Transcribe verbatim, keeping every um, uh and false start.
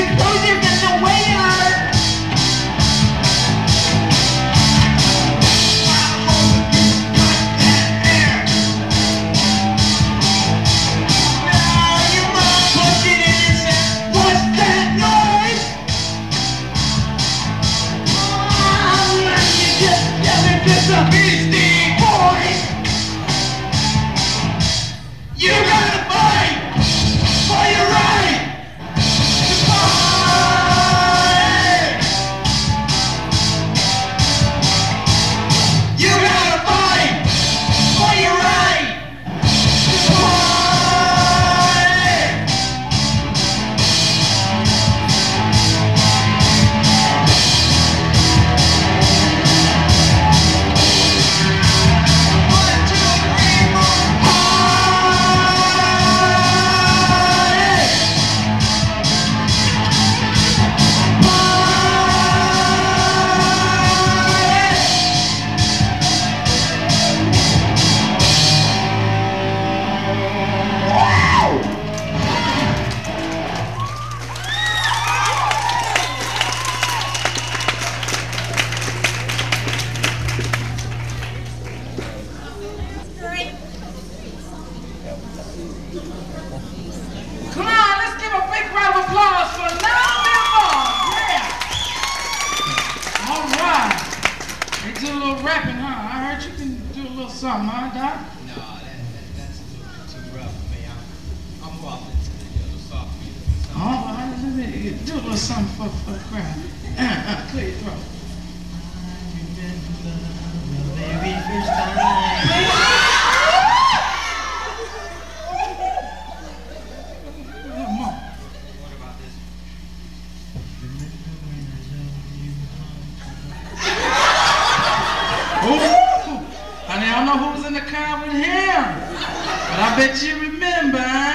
rapping, huh? I heard you can do a little something, huh, Doc? No, that, that, that's a little bit too rough for me. I'm, I'm more off into the little soft music. Oh, all right, let me do a little something for, for the crowd. Uh, uh, clear your throat. I remember the very first time. I don't know who's in the car with him, but I bet you remember.